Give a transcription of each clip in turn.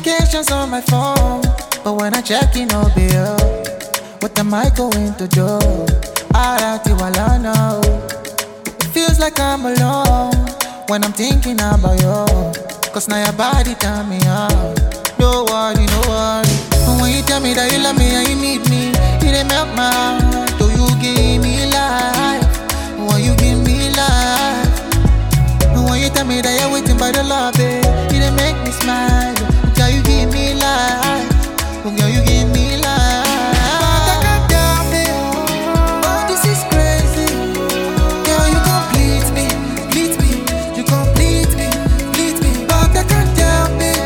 notifications on my phone, but when I check in, no bill. What am I going to do? I know. It feels like I'm alone when I'm thinking about you. Cause now your body turn me on. No worry, no worry. And when you tell me that you love me and you need me, it ain't melt my heart. Do you give me life? When you give me life. And when you tell me that you're waiting by the love, it ain't make me smile. Girl, you give me life. Oh, girl, you give me life. But I can't help it. Oh, this is crazy. Girl, you complete me, complete me. You complete me, complete me. But I can't help it.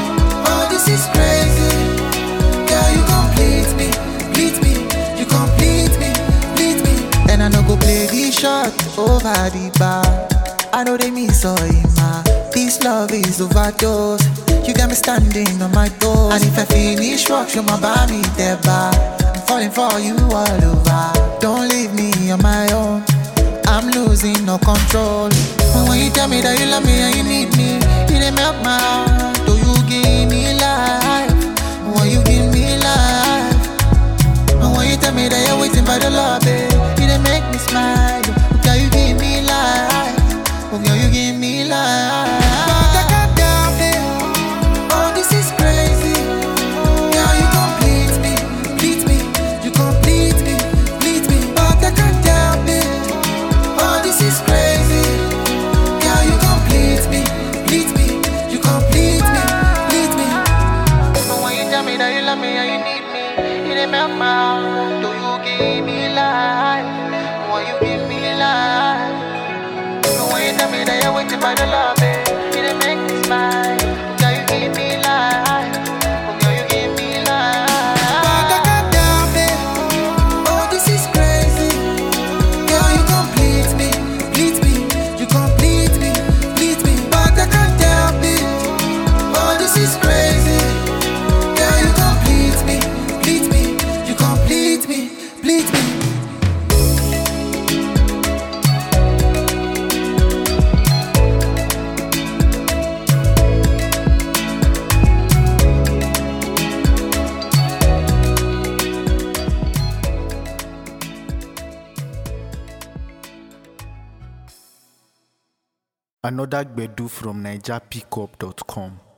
Oh, this is crazy. Girl, you complete me, complete me. You complete me, complete me. And I no go play this shot over the bar. I know they miss all in my. This love is overdose. You got me standing on my toes. And if I finish work, you might buy me there bar. I'm falling for you all over. Don't leave me on my own. I'm losing no control. And when you tell me that you love me and you need me, it ain't melt my heart. Do you give me life? When you give me life. And when you tell me that you're waiting by the love, it ain't make me smile. Girl, you give me life. Oh, girl, you give me life. But I can't help it. Oh, this is crazy. Girl, you complete me, complete me. You complete me, complete me. But I can't help it. Oh, this is crazy. Girl, you complete me, complete me. You complete me, complete me. But when you tell me that you love me and you need me, it ain't melt my heart. Do you give me life? When you give me life. When you tell me that you're waiting by the love, it didn't make me smile. Girl, you give me life. Girl, you give me life. But I can't help it. Oh, this is crazy. Girl, you complete me, complete me. You complete me, complete me. But I can't help it. Oh, this is crazy. Girl, you complete me, complete me. You complete me, complete me. Another Gbedu from NigerPickup.com.